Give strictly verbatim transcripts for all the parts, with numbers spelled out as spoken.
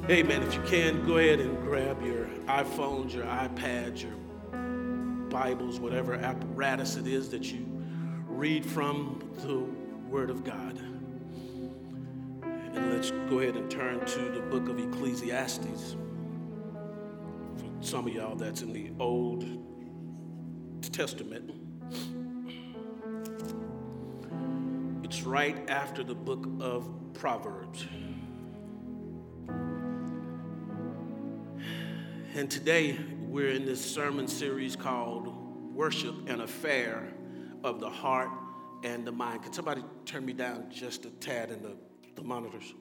Amen. If you can, go ahead and grab your iPhones, your iPads, your Bibles, whatever apparatus it is that you read from the Word of God. And let's go ahead and turn to the book of Ecclesiastes. For some of y'all, that's in the Old Testament. It's right after the book of Proverbs. And today we're in this sermon series called Worship, an Affair of the Heart and the Mind. Can somebody turn me down just a tad in the, the monitors?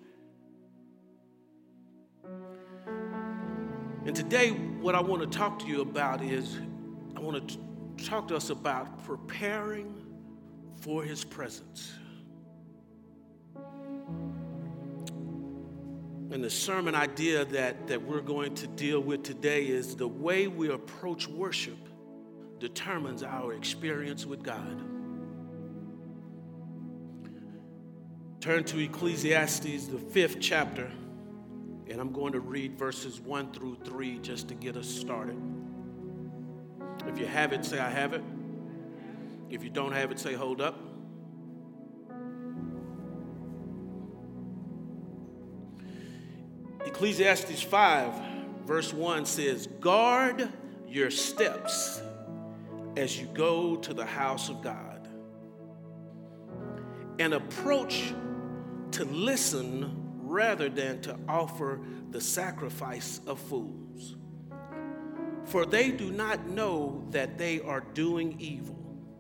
And today what I want to talk to you about is, I want to talk to us about preparing for His presence. And the sermon idea that, that we're going to deal with today is the way we approach worship determines our experience with God. Turn to Ecclesiastes, the fifth chapter, and I'm going to read verses one through three just to get us started. If you have it, say, I have it. If you don't have it, say, hold up. Ecclesiastes five, verse one says, guard your steps as you go to the house of God, and approach to listen rather than to offer the sacrifice of fools. For they do not know that they are doing evil.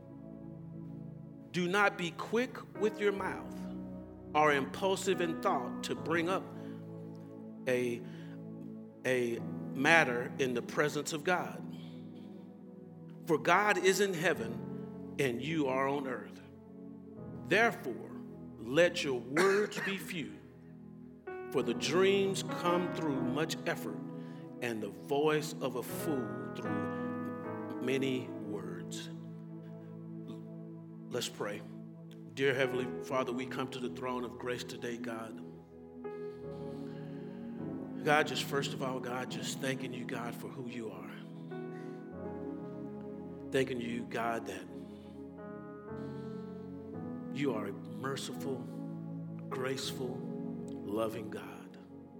Do not be quick with your mouth or impulsive in thought to bring up a, a matter in the presence of God. For God is in heaven and you are on earth. Therefore, let your words be few, for the dreams come through much effort, and the voice of a fool through many words. Let's pray. Dear Heavenly Father, we come to the throne of grace today, God. God, just first of all, God, just thanking you, God, for who you are. Thanking you, God, that you are a merciful, graceful, loving God.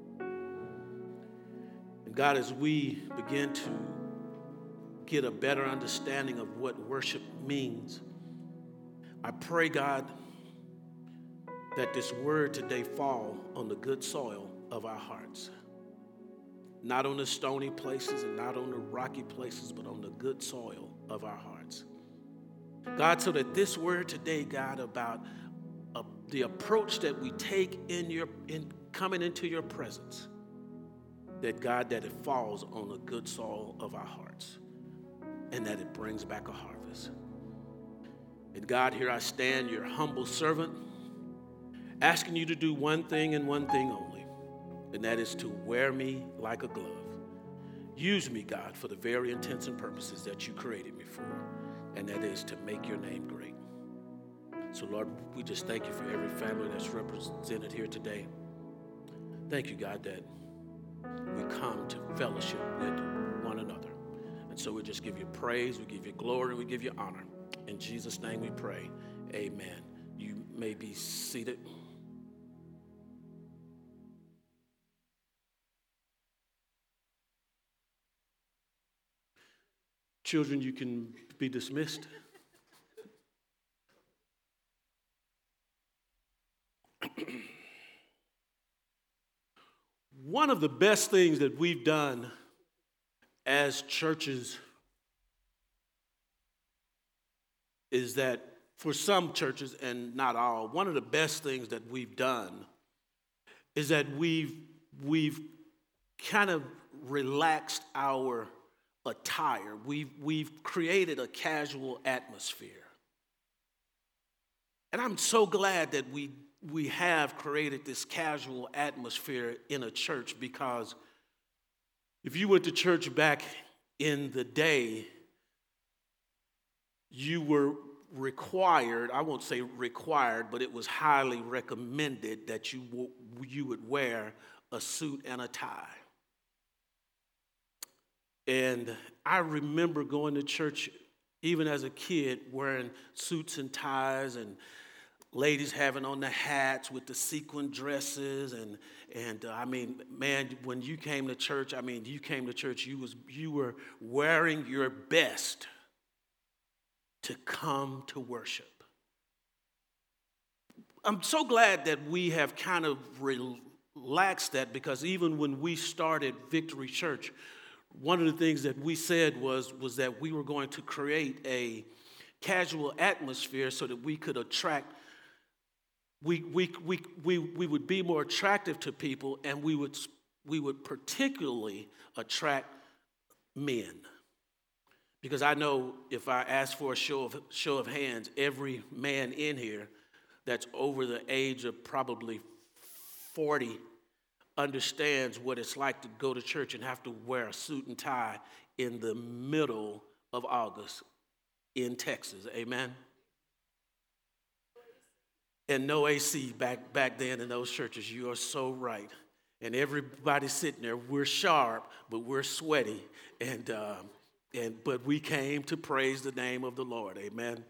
And God, as we begin to get a better understanding of what worship means, I pray, God, that this word today fall on the good soil of our hearts. Not on the stony places and not on the rocky places, but on the good soil of our hearts. God, so that this word today, God, about uh, the approach that we take in your in coming into your presence, that God, that it falls on the good soil of our hearts and that it brings back a harvest. And God, here I stand, your humble servant, asking you to do one thing and one thing only. And that is to wear me like a glove. Use me, God, for the very intents and purposes that you created me for, and that is to make your name great. So, Lord, we just thank you for every family that's represented here today. Thank you, God, that we come to fellowship with one another. And so we just give you praise, we give you glory, we give you honor. In Jesus' name we pray, amen. You may be seated. Children, you can be dismissed. One of the best things that we've done as churches is that for some churches, and not all, one of the best things that we've done is that we've, we've kind of relaxed our attire. We've, we've created a casual atmosphere. And I'm so glad that we, we have created this casual atmosphere in a church, because if you went to church back in the day, you were required, I won't say required, but it was highly recommended that you, you would wear a suit and a tie. And I remember going to church even as a kid wearing suits and ties, and ladies having on the hats with the sequin dresses, and and uh, I mean, man, when you came to church, I mean, you came to church, you was you were wearing your best to come to worship. I'm so glad that we have kind of relaxed that, because even when we started Victory Church, one of the things that we said was was that we were going to create a casual atmosphere so that we could attract. We, we, we, we, we would be more attractive to people, and we would, we would particularly attract men. Because I know if I ask for a show of, show of hands, every man in here that's over the age of probably forty understands what it's like to go to church and have to wear a suit and tie in the middle of August in Texas. Amen? And no A C back, back then in those churches. You are so right. And everybody sitting there, we're sharp, but we're sweaty. And, uh, and but we came to praise the name of the Lord. Amen.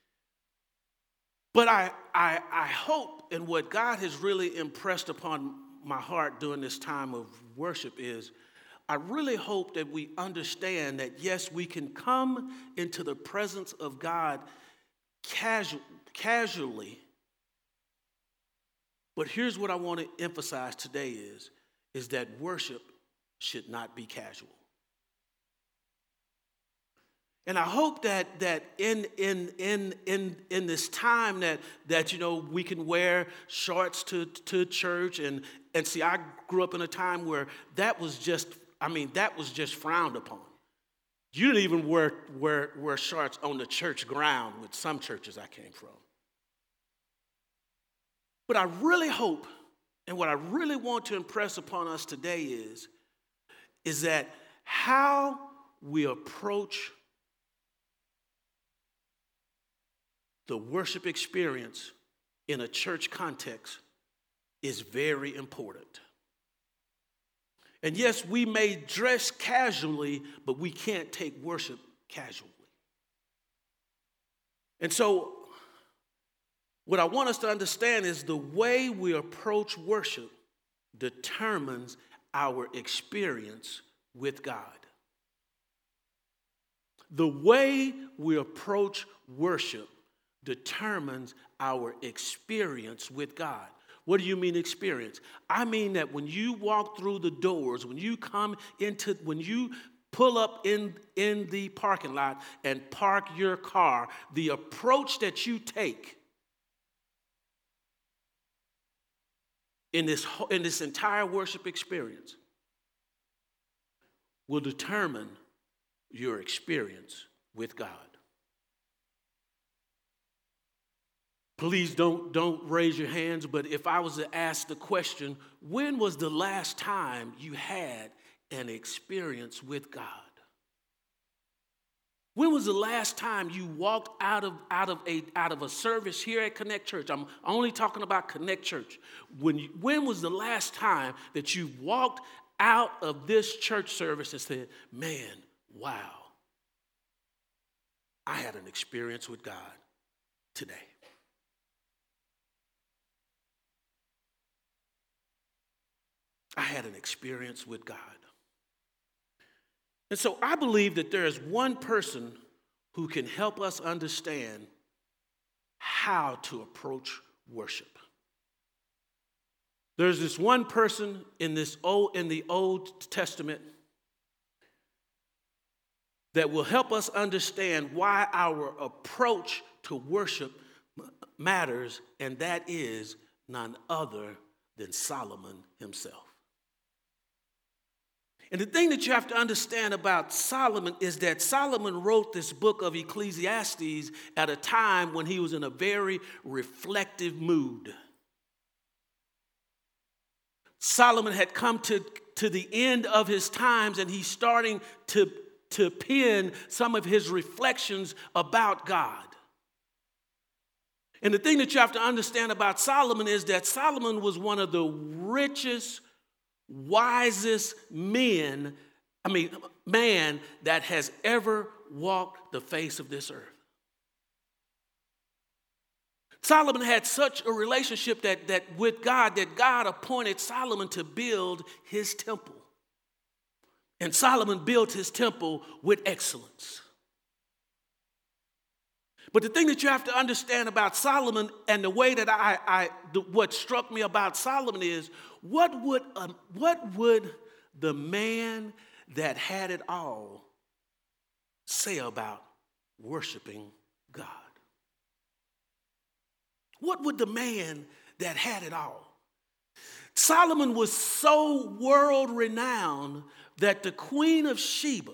But I, I, I hope, and what God has really impressed upon my heart during this time of worship is, I really hope that we understand that, yes, we can come into the presence of God casual, casually. But here's what I want to emphasize today is, is that worship should not be casual. And I hope that that in in in in in this time that that you know we can wear shorts to to church, and and see, I grew up in a time where that was just, I mean, that was just frowned upon. You didn't even wear wear wear shorts on the church ground with some churches I came from. But I really hope, and what I really want to impress upon us today is, is that how we approach the worship experience in a church context is very important. And yes, we may dress casually, but we can't take worship casually. And so, what I want us to understand is the way we approach worship determines our experience with God. The way we approach worship determines our experience with God. What do you mean experience? I mean that when you walk through the doors, when you come into, when you pull up in, in the parking lot and park your car, the approach that you take in this, in this entire worship experience will determine your experience with God. Please don't, don't raise your hands, but if I was to ask the question, when was the last time you had an experience with God? When was the last time you walked out of, out of, a, out of a service here at Connect Church? I'm only talking about Connect Church. When, you, when was the last time that you walked out of this church service and said, man, wow, I had an experience with God today? I had an experience with God. And so I believe that there is one person who can help us understand how to approach worship. There's this one person in this old in the Old Testament that will help us understand why our approach to worship matters, and that is none other than Solomon himself. And the thing that you have to understand about Solomon is that Solomon wrote this book of Ecclesiastes at a time when he was in a very reflective mood. Solomon had come to, to the end of his times, and he's starting to, to pen some of his reflections about God. And the thing that you have to understand about Solomon is that Solomon was one of the richest wisest men, I mean, man that has ever walked the face of this earth. Solomon had such a relationship that, that with God that God appointed Solomon to build his temple. And Solomon built his temple with excellence. But the thing that you have to understand about Solomon, and the way that I, I the, what struck me about Solomon is, what would, um, what would the man that had it all say about worshiping God? What would the man that had it all? Solomon was so world-renowned that the Queen of Sheba,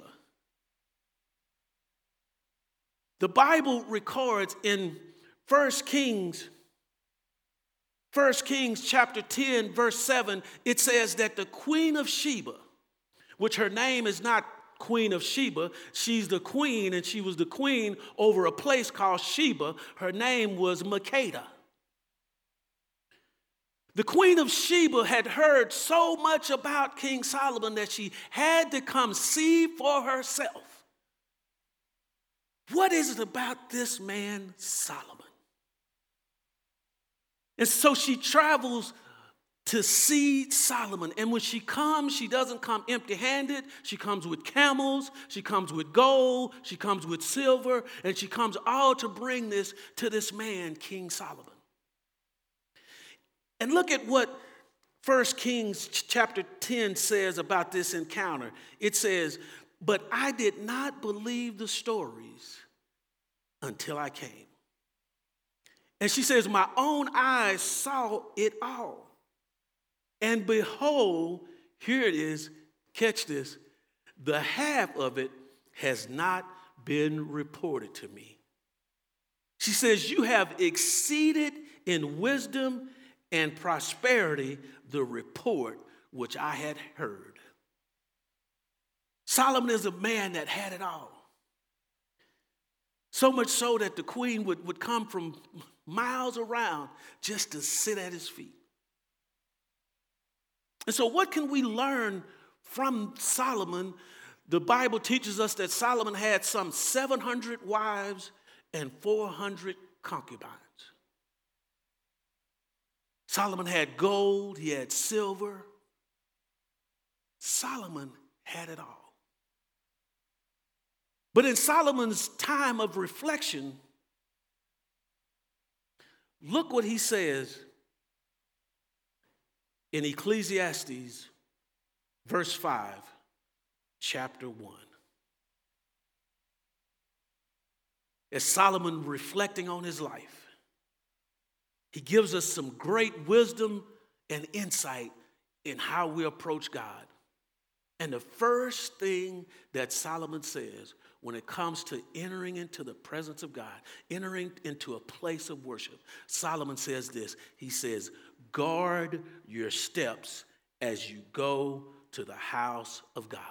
the Bible records in First Kings, First Kings chapter ten, verse seven, it says that the Queen of Sheba, which her name is not Queen of Sheba, she's the queen, and she was the queen over a place called Sheba. Her name was Makeda. The Queen of Sheba had heard so much about King Solomon that she had to come see for herself. What is it about this man, Solomon? And so she travels to see Solomon. And when she comes, she doesn't come empty-handed. She comes with camels. She comes with gold. She comes with silver. And she comes all to bring this to this man, King Solomon. And look at what First Kings chapter ten says about this encounter. It says, "But I did not believe the stories until I came." And she says, "My own eyes saw it all. And behold," here it is, catch this, "the half of it has not been reported to me." She says, "You have exceeded in wisdom and prosperity the report which I had heard." Solomon is a man that had it all. So much so that the queen would, would come from miles around just to sit at his feet. And so what can we learn from Solomon? The Bible teaches us that Solomon had some seven hundred wives and four hundred concubines. Solomon had gold, he had silver. Solomon had it all. But in Solomon's time of reflection, look what he says in Ecclesiastes, verse five, chapter one. As Solomon reflecting on his life, he gives us some great wisdom and insight in how we approach God. And the first thing that Solomon says when it comes to entering into the presence of God, entering into a place of worship, Solomon says this. He says, "Guard your steps as you go to the house of God."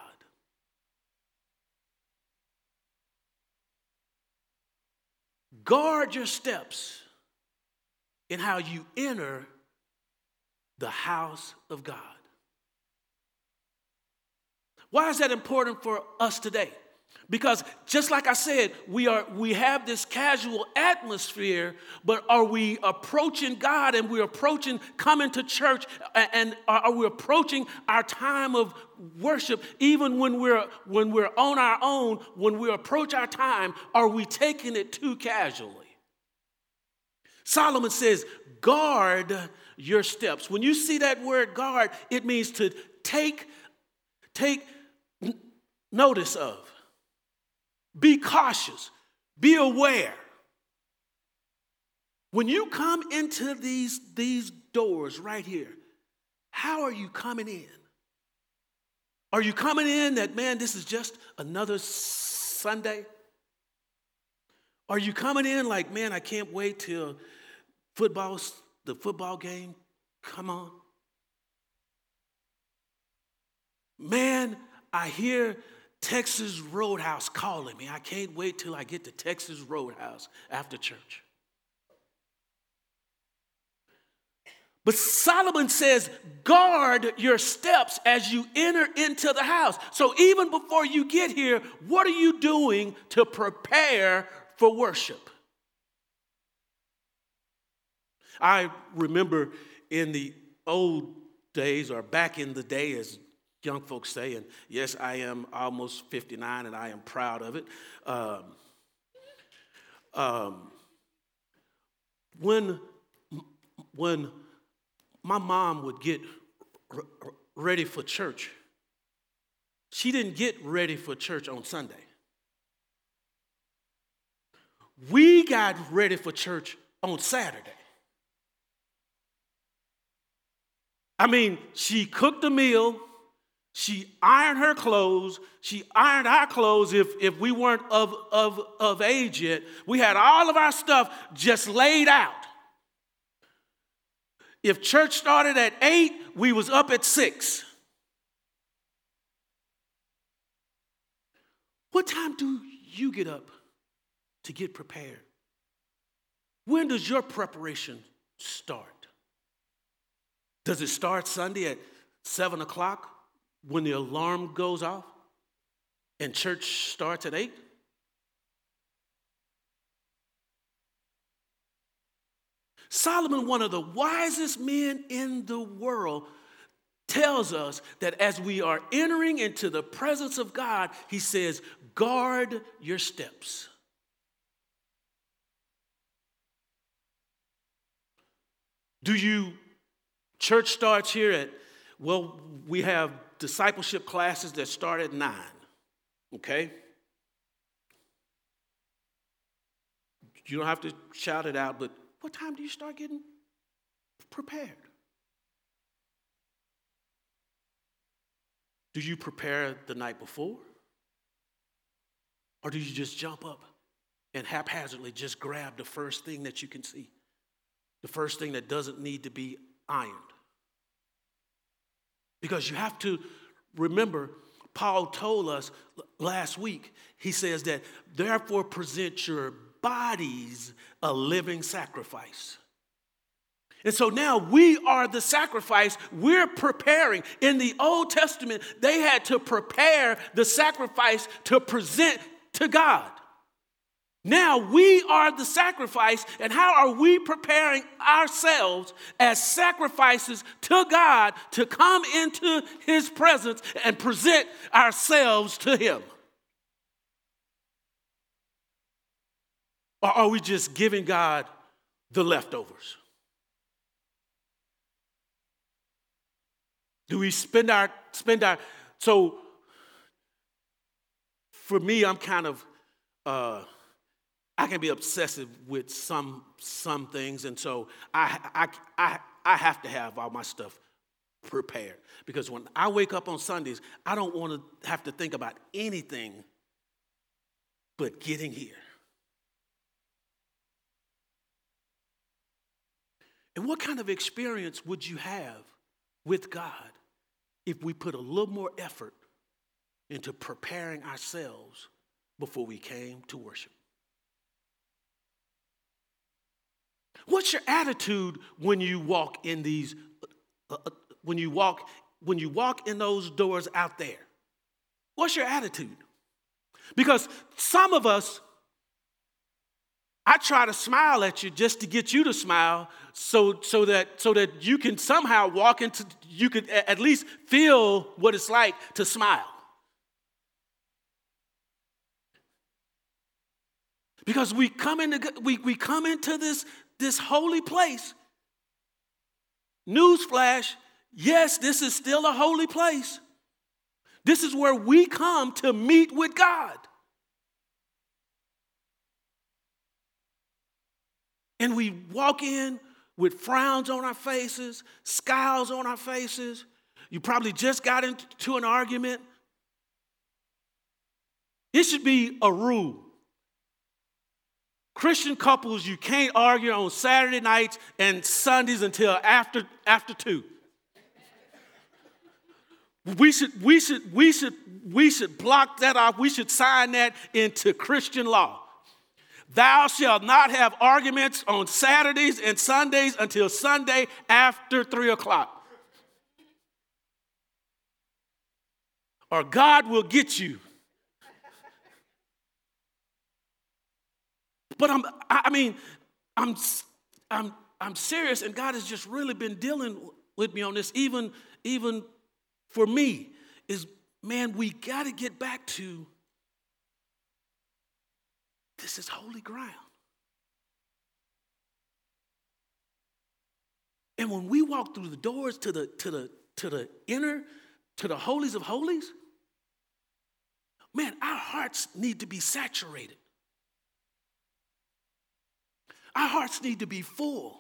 Guard your steps in how you enter the house of God. Why is that important for us today? Because just like I said, we are we have this casual atmosphere, but are we approaching God, and we're approaching coming to church, and are we approaching our time of worship even when we're when we're on our own, when we approach our time, are we taking it too casually? Solomon says, guard your steps. When you see that word guard, it means to take, take notice of. Be cautious. Be aware. When you come into these, these doors right here, how are you coming in? Are you coming in that, man, this is just another Sunday? Are you coming in like, man, I can't wait till football, the football game come on? Man, I hear Texas Roadhouse calling me. I can't wait till I get to Texas Roadhouse after church. But Solomon says, guard your steps as you enter into the house. So even before you get here, what are you doing to prepare for worship? I remember in the old days, or back in the day, as young folks say, and yes, I am almost fifty-nine and I am proud of it. Um, um, when, when my mom would get r- r- ready for church, she didn't get ready for church on Sunday. We got ready for church on Saturday. I mean, she cooked a meal, she ironed her clothes, she ironed our clothes if, if we weren't of, of, of age yet. We had all of our stuff just laid out. If church started at eight, we was up at six. What time do you get up to get prepared? When does your preparation start? Does it start Sunday at seven o'clock when the alarm goes off and church starts at eight? Solomon, one of the wisest men in the world, tells us that as we are entering into the presence of God, he says, guard your steps. Do you, church starts here at, well, we have discipleship classes that start at nine, okay? You don't have to shout it out, but what time do you start getting prepared? Do you prepare the night before? Or do you just jump up and haphazardly just grab the first thing that you can see? The first thing that doesn't need to be ironed. Because you have to remember, Paul told us last week, he says that, therefore present your bodies a living sacrifice. And so now we are the sacrifice. We're preparing. In the Old Testament, they had to prepare the sacrifice to present to God. Now we are the sacrifice, and how are we preparing ourselves as sacrifices to God to come into his presence and present ourselves to him? Or are we just giving God the leftovers? Do we spend our, spend our, so for me, I'm kind of, uh, I can be obsessive with some some things, and so I, I, I, I have to have all my stuff prepared. Because when I wake up on Sundays, I don't want to have to think about anything but getting here. And what kind of experience would you have with God if we put a little more effort into preparing ourselves before we came to worship? What's your attitude when you walk in these, uh, when you walk, when you walk in those doors out there? What's your attitude? Because some of us, I try to smile at you just to get you to smile, so so that so that you can somehow walk into, you could at least feel what it's like to smile. Because we come into we we come into this. This holy place. Newsflash, yes, this is still a holy place. This is where we come to meet with God. And we walk in with frowns on our faces, scowls on our faces. You probably just got into an argument. It should be a rule. Christian couples, you can't argue on Saturday nights and Sundays until after after two. We should we should we should we should block that off. We should sign that into Christian law. Thou shalt not have arguments on Saturdays and Sundays until Sunday after three o'clock. Or God will get you. But I'm, I mean, I'm, I'm, I'm serious, and God has just really been dealing with me on this, even, even for me, is, man, we got to get back to, this is holy ground. And when we walk through the doors to the, to the, to the inner, to the holies of holies, man, our hearts need to be saturated. Our hearts need to be full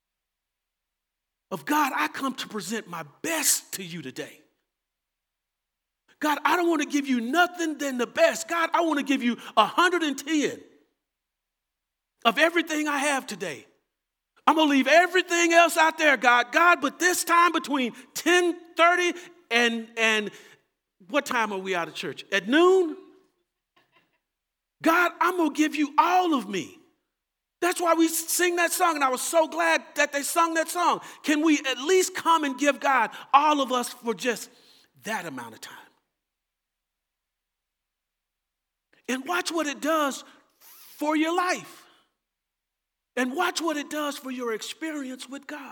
of, God, I come to present my best to you today. God, I don't want to give you nothing than the best. God, I want to give you one hundred ten of everything I have today. I'm going to leave everything else out there, God. God, but this time between ten thirty and, and what time are we out of church? At noon? God, I'm going to give you all of me. That's why we sing that song, and I was so glad that they sung that song. Can we at least come and give God all of us for just that amount of time? And watch what it does for your life. And watch what it does for your experience with God.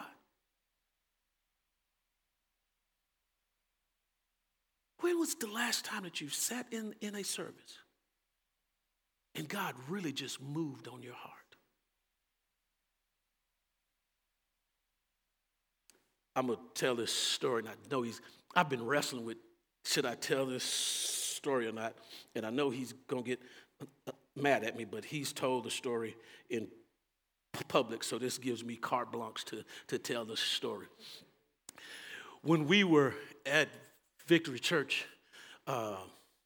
When was the last time that you sat in, in a service and God really just moved on your heart? I'm going to tell this story, and I know he's, I've been wrestling with, should I tell this story or not? And I know he's going to get mad at me, but he's told the story in public, so this gives me carte blanche to, to tell the story. When we were at Victory Church, uh,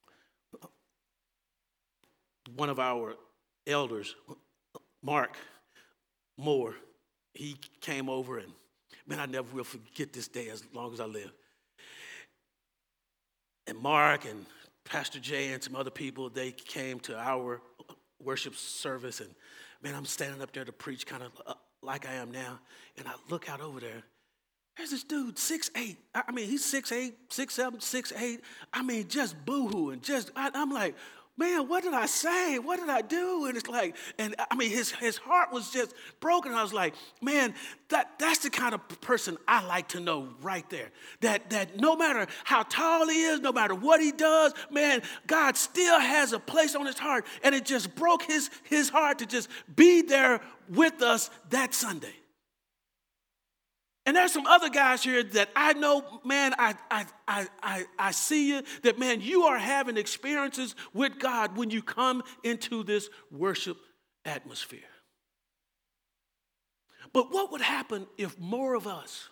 one of our elders, Mark Moore, he came over, and man, I never will forget this day as long as I live. And Mark and Pastor Jay and some other people, they came to our worship service, and man, I'm standing up there to preach kind of uh, like I am now, and I look out over there. There's this dude, six eight. I mean, he's six eight, six seven, six eight. I mean, just boo-hooing. Just, I, I'm like, man, what did I say? What did I do? And it's like, and I mean, his, his heart was just broken. I was like, man, that, that's the kind of person I like to know right there. That, that no matter how tall he is, no matter what he does, man, God still has a place on his heart. And it just broke his, his heart to just be there with us that Sunday. And there's some other guys here that I know, man, I, I, I, I, I see you, that, man, you are having experiences with God when you come into this worship atmosphere. But what would happen if more of us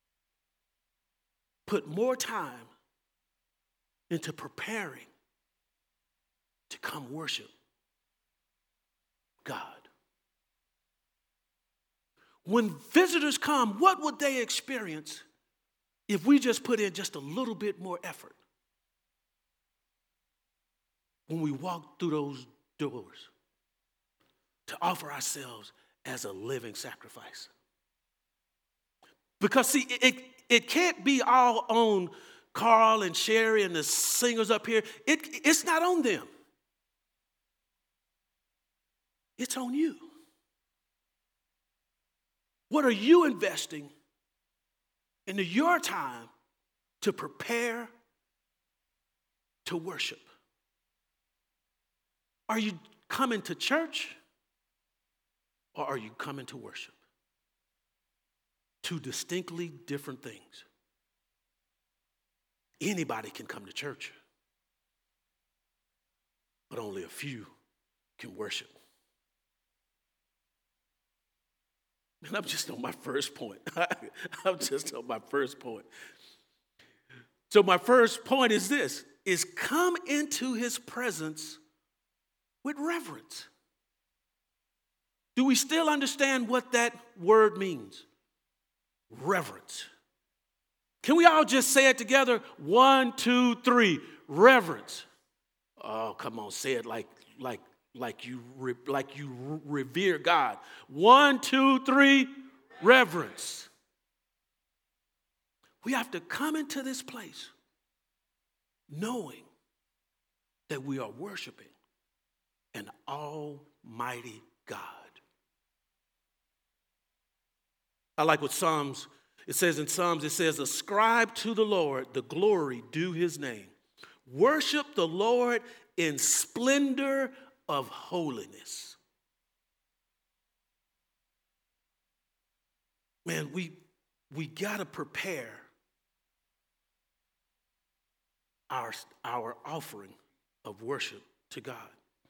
put more time into preparing to come worship God? When visitors come, what would they experience if we just put in just a little bit more effort when we walk through those doors to offer ourselves as a living sacrifice? Because, see, it, it can't be all on Carl and Sherry and the singers up here. It, it's not on them. It's on you. What are you investing into your time to prepare to worship? Are you coming to church or are you coming to worship? Two distinctly different things. Anybody can come to church, but only a few can worship. And I'm just on my first point. I'm just on my first point. So my first point is this, is come into his presence with reverence. Do we still understand what that word means? Reverence. Can we all just say it together? One, two, three. Reverence. Oh, come on, say it like, like, like you, re, like you revere God. One, two, three, reverence. We have to come into this place knowing that we are worshiping an almighty God. I like what Psalms, it says in Psalms, it says, ascribe to the Lord the glory due his name. Worship the Lord in splendor of holiness. Man, we, we got to prepare our, our offering of worship to God.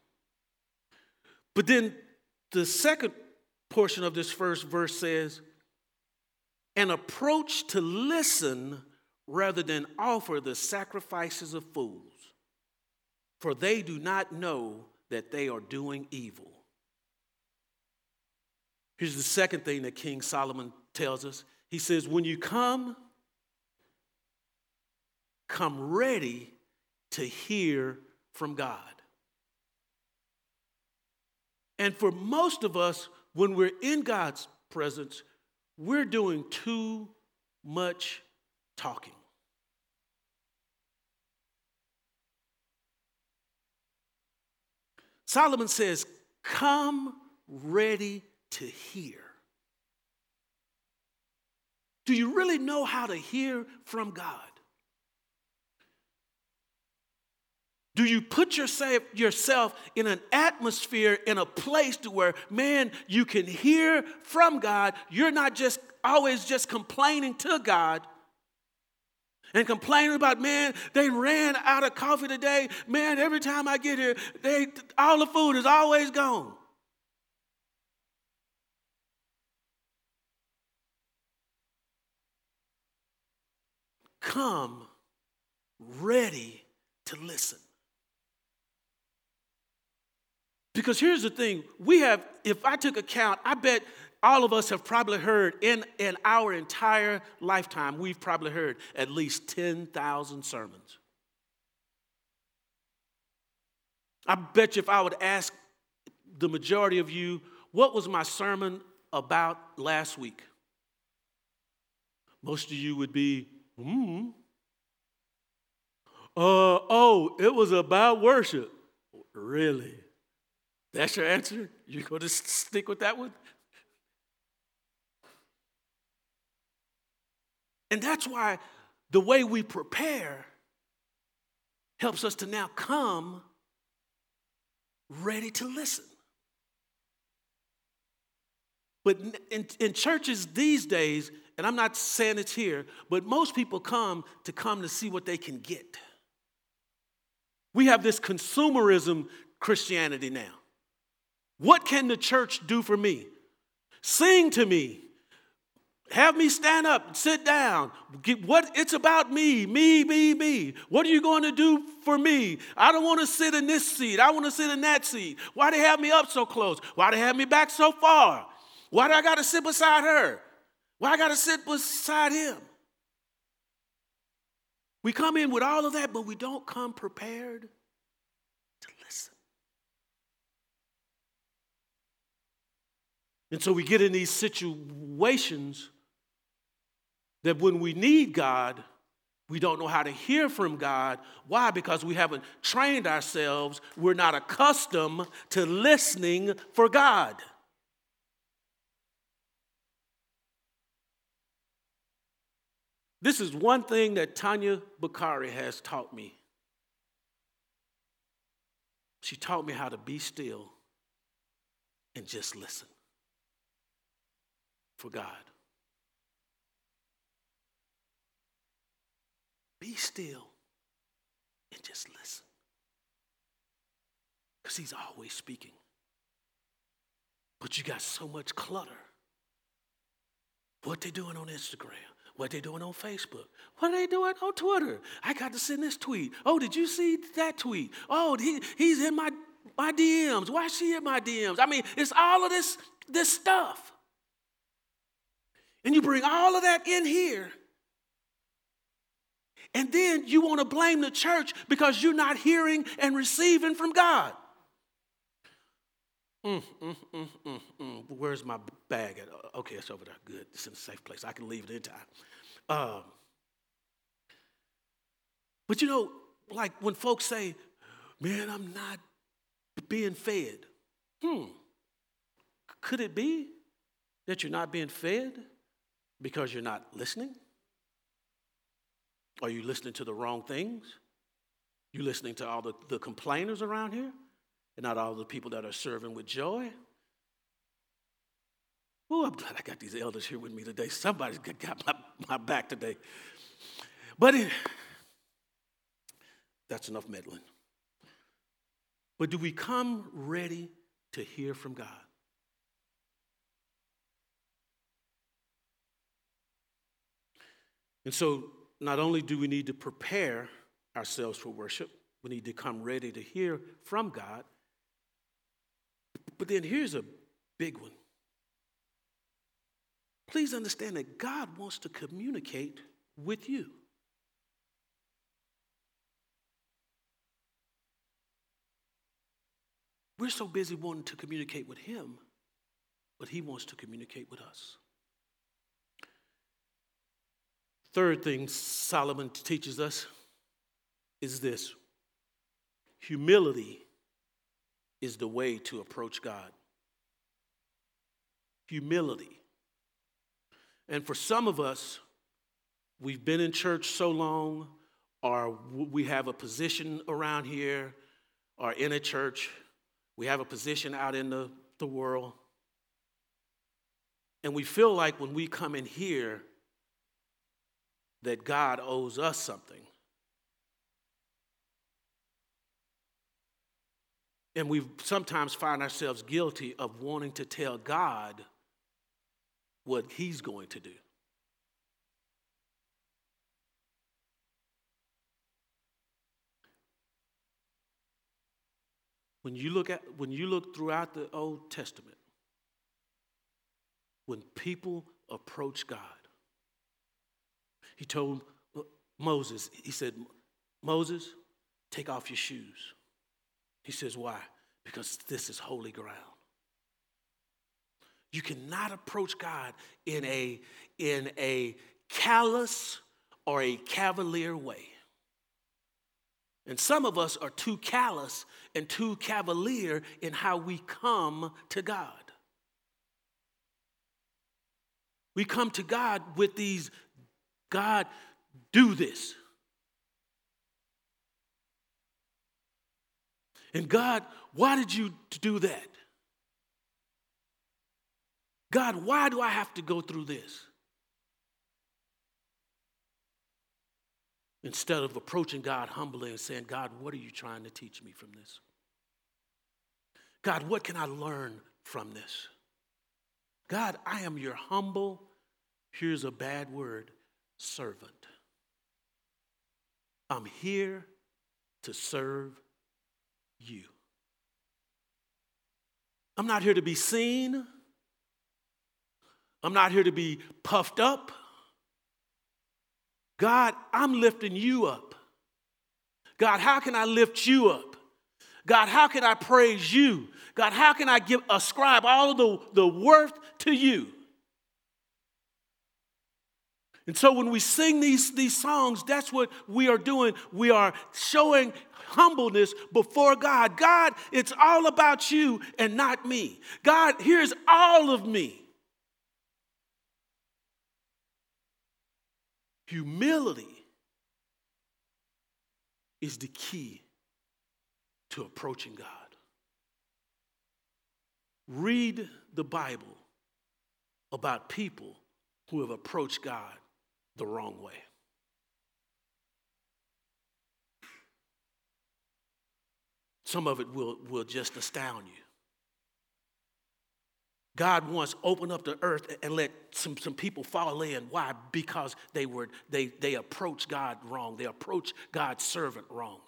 But then the second portion of this first verse says, an approach to listen rather than offer the sacrifices of fools, for they do not know that they are doing evil. Here's the second thing that King Solomon tells us. He says, when you come, come ready to hear from God. And for most of us, when we're in God's presence, we're doing too much talking. Solomon says, come ready to hear. Do you really know how to hear from God? Do you put yourself, yourself in an atmosphere, in a place to where, man, you can hear from God? You're not just always just complaining to God and complaining about, man, they ran out of coffee today. Man, every time I get here, they all the food is always gone. Come ready to listen. Because here's the thing, we have, if I took account, I bet all of us have probably heard in, in our entire lifetime, we've probably heard at least ten thousand sermons. I bet you if I would ask the majority of you, what was my sermon about last week? Most of you would be, hmm. Uh, oh, it was about worship. Really? That's your answer? You're going to stick with that one? And that's why the way we prepare helps us to now come ready to listen. But in, in churches these days, and I'm not saying it's here, but most people come to come to see what they can get. We have this consumerism Christianity now. What can the church do for me? Sing to me. Have me stand up, sit down. Get what it's about me, me, me, me. What are you going to do for me? I don't want to sit in this seat. I want to sit in that seat. Why they have me up so close? Why they have me back so far? Why do I got to sit beside her? Why I got to sit beside him? We come in with all of that, but we don't come prepared to listen. And so we get in these situations that when we need God, we don't know how to hear from God. Why? Because we haven't trained ourselves. We're not accustomed to listening for God. This is one thing that Tanya Bakari has taught me. She taught me how to be still and just listen for God. Be still and just listen. Because he's always speaking. But you got so much clutter. What they doing on Instagram? What they doing on Facebook? What are they doing on Twitter? I got to send this tweet. Oh, did you see that tweet? Oh, he, he's in my, my D Ms. Why is she in my D Ms? I mean, it's all of this, this stuff. And you bring all of that in here. And then you want to blame the church because you're not hearing and receiving from God. Mm, mm, mm, mm, mm. Where's my bag at? Okay, it's over there. Good. It's in a safe place. I can leave it in time. Um, but you know, like when folks say, man, I'm not being fed. Hmm. Could it be that you're not being fed because you're not listening? Are you listening to the wrong things? You listening to all the, the complainers around here and not all the people that are serving with joy? Oh, I'm glad I got these elders here with me today. Somebody's got my, my back today. But it, that's enough meddling. But do we come ready to hear from God? And so not only do we need to prepare ourselves for worship, we need to come ready to hear from God. But then here's a big one. Please understand that God wants to communicate with you. We're so busy wanting to communicate with him, but he wants to communicate with us. Third thing Solomon teaches us is this: humility is the way to approach God. Humility. And for some of us, we've been in church so long, or we have a position around here, or in a church, we have a position out in the, the world, and we feel like when we come in here that God owes us something. And we sometimes find ourselves guilty of wanting to tell God what he's going to do. When you look at when you look throughout the Old Testament, when people approach God, he told Moses, he said, Moses, take off your shoes. He says, why? Because this is holy ground. You cannot approach God in a, in a callous or a cavalier way. And some of us are too callous and too cavalier in how we come to God. We come to God with these, God, do this. And God, why did you do that? God, why do I have to go through this? Instead of approaching God humbly and saying, God, what are you trying to teach me from this? God, what can I learn from this? God, I am your humble, here's a bad word, servant. I'm here to serve you. I'm not here to be seen. I'm not here to be puffed up. God, I'm lifting you up. God, how can I lift you up? God, how can I praise you? God, how can I give ascribe all of the, the worth to you? And so when we sing these, these songs, that's what we are doing. We are showing humbleness before God. God, it's all about you and not me. God, here's all of me. Humility is the key to approaching God. Read the Bible about people who have approached God the wrong way. Some of it will, will just astound you. God once opened up the earth and let some, some people fall in. Why? Because they were they they approached God wrong. They approached God's servant wrong.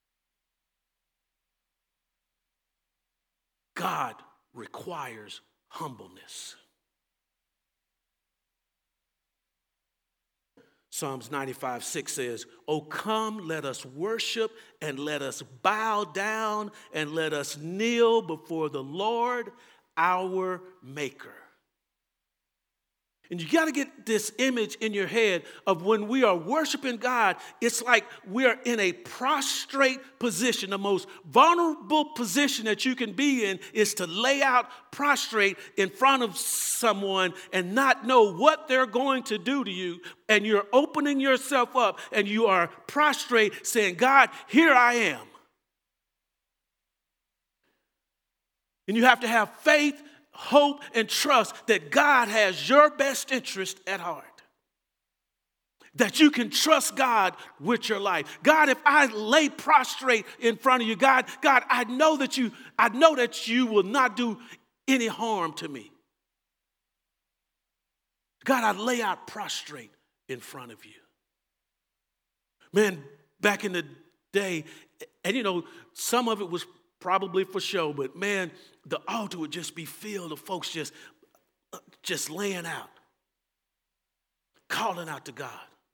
God requires humbleness. Psalms ninety-five six says, "Oh, come, let us worship and let us bow down and let us kneel before the Lord, our Maker." And you got to get this image in your head of when we are worshiping God, it's like we're in a prostrate position. The most vulnerable position that you can be in is to lay out prostrate in front of someone and not know what they're going to do to you. And you're opening yourself up and you are prostrate saying, "God, here I am." And you have to have faith, hope, and trust that God has your best interest at heart. That you can trust God with your life. God, if I lay prostrate in front of you, God, God, I know that you, I know that you will not do any harm to me. God, I lay out prostrate in front of you. Man, back in the day, and you know, some of it was probably for show, but man, the altar would just be filled of folks just, just laying out, calling out to God.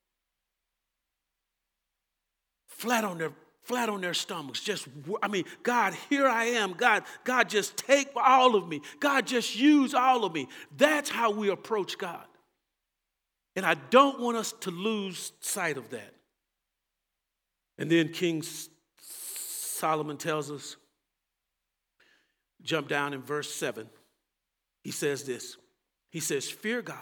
Flat on their, flat on their stomachs. Just, I mean, God, here I am. God, God, just take all of me. God, just use all of me. That's how we approach God. And I don't want us to lose sight of that. And then King Solomon tells us, jump down in verse seven. He says this. He says, "Fear God."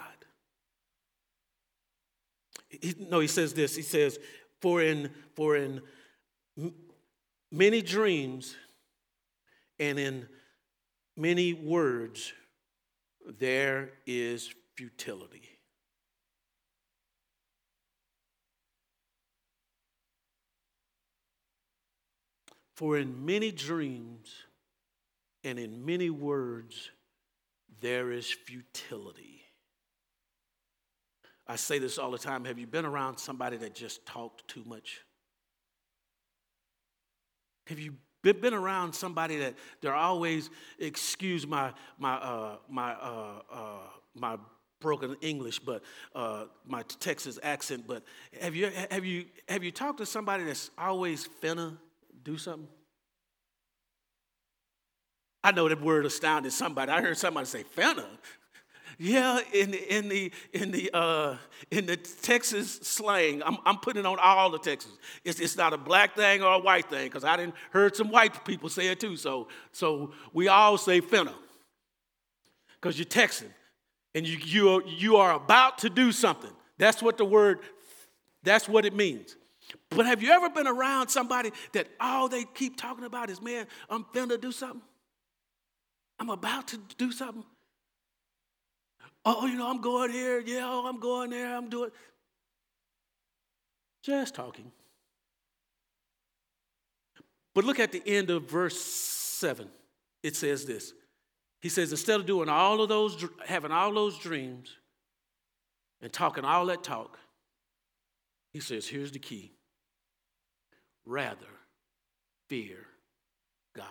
He, no, he says this. He says, for in, for in many dreams and in many words, there is futility. For in many dreams and in many words, there is futility. I say this all the time. Have you been around somebody that just talked too much? Have you been, been around somebody that they're always, excuse my my uh, my uh, uh, my broken English, but uh, my Texas accent? But have you have you have you talked to somebody that's always finna do something? I know that word astounded somebody. I heard somebody say finna. Yeah, in the in the in the uh, in the Texas slang, I'm I'm putting it on all the Texans. It's it's not a black thing or a white thing, because I didn't heard some white people say it too. So so we all say finna, because you're Texan and you you are, you are about to do something. That's what the word. That's what it means. But have you ever been around somebody that all they keep talking about is, man, I'm finna do something. I'm about to do something. Oh, you know, I'm going here. Yeah, oh, I'm going there. I'm doing. Just talking. But look at the end of verse seven. It says this. He says, instead of doing all of those, having all those dreams and talking all that talk, he says, here's the key. Rather, fear God.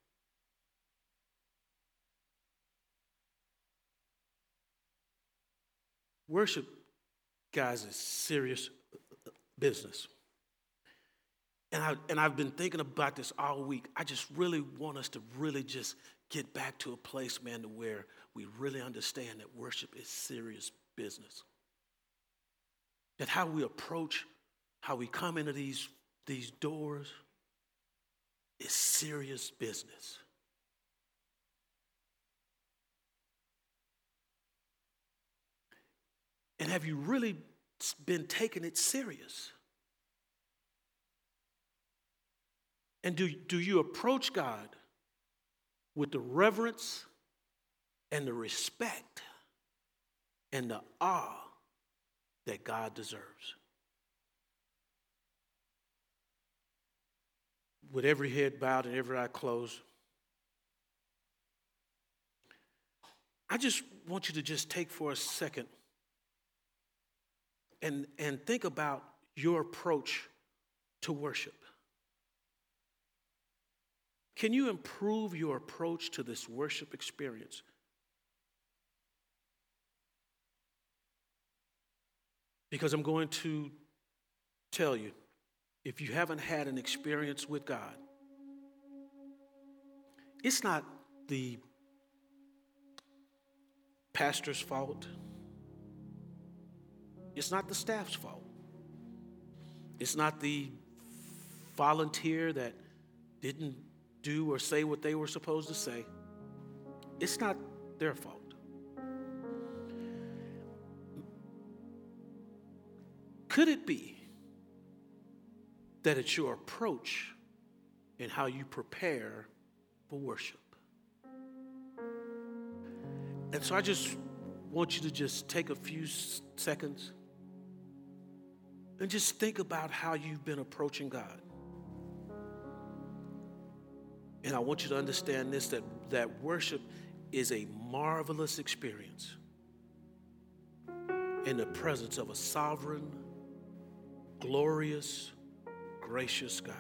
Worship, guys, is serious business. And, I, and I've been thinking about this all week. I just really want us to really just get back to a place, man, to where we really understand that worship is serious business. That how we approach, how we come into these, these doors is serious business. And have you really been taking it serious? And do, do you approach God with the reverence and the respect and the awe that God deserves? With every head bowed and every eye closed, I just want you to just take for a second and, and think about your approach to worship. Can you improve your approach to this worship experience? Because I'm going to tell you, if you haven't had an experience with God, it's not the pastor's fault. It's not the staff's fault. It's not the volunteer that didn't do or say what they were supposed to say. It's not their fault. Could it be that it's your approach and how you prepare for worship? And so I just want you to just take a few seconds and just think about how you've been approaching God. And I want you to understand this, that, that worship is a marvelous experience in the presence of a sovereign, glorious, gracious God.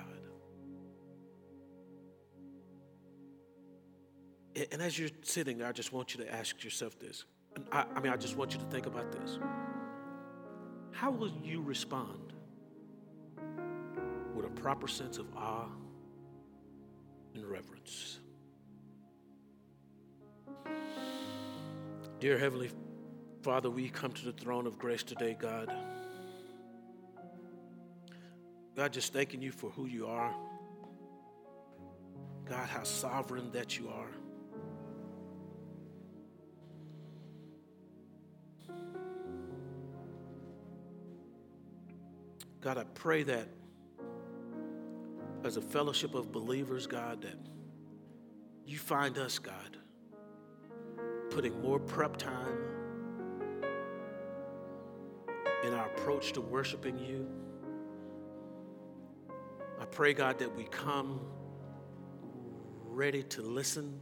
And as you're sitting there, I just want you to ask yourself this. I, I mean, I just want you to think about this. How will you respond with a proper sense of awe and reverence? Dear Heavenly Father, we come to the throne of grace today, God. God, just thanking you for who you are. God, how sovereign that you are. God, I pray that as a fellowship of believers, God, that you find us, God, putting more prep time in our approach to worshiping you. I pray, God, that we come ready to listen.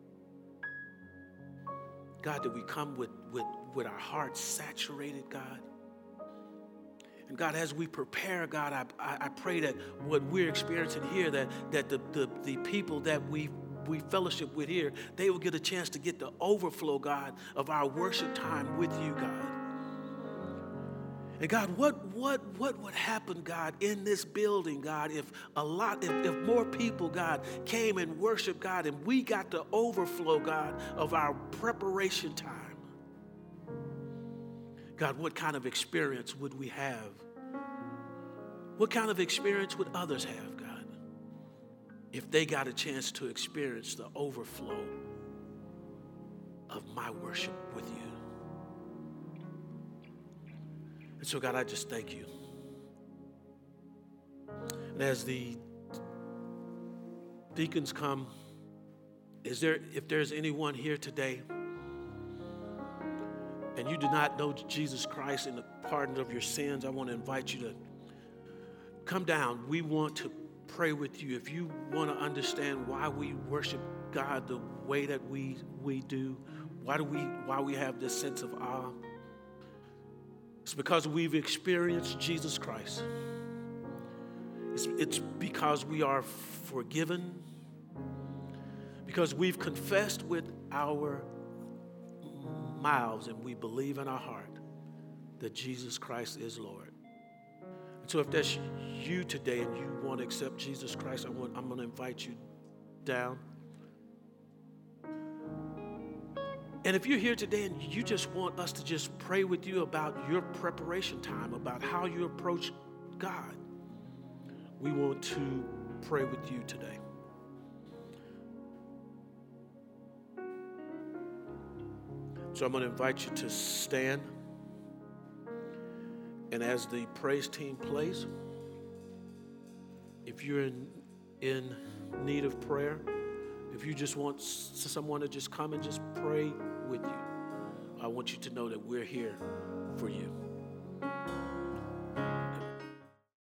God, that we come with, with, with our hearts saturated, God. And God, as we prepare, God, I, I, I pray that what we're experiencing here, that, that the, the, the people that we we fellowship with here, they will get a chance to get the overflow, God, of our worship time with you, God. And God, what what what would happen, God, in this building, God, if a lot, if, if more people, God, came and worshiped, God, and we got the overflow, God, of our preparation time? God, what kind of experience would we have? What kind of experience would others have, God, if they got a chance to experience the overflow of my worship with you? And so, God, I just thank you. And as the deacons come, is there, if there's anyone here today and you do not know Jesus Christ and the pardon of your sins, I want to invite you to come down. We want to pray with you. If you want to understand why we worship God the way that we we do, why do we why we have this sense of awe, it's because we've experienced Jesus Christ. It's, it's because we are forgiven, because we've confessed with our mouths and we believe in our heart that Jesus Christ is Lord. And so if that's you today and you want to accept Jesus Christ, I want, I'm going to invite you down. And if you're here today and you just want us to just pray with you about your preparation time, about how you approach God, we want to pray with you today. So I'm going to invite you to stand. And as the praise team plays, if you're in, in need of prayer, if you just want someone to just come and just pray with you, I want you to know that we're here for you.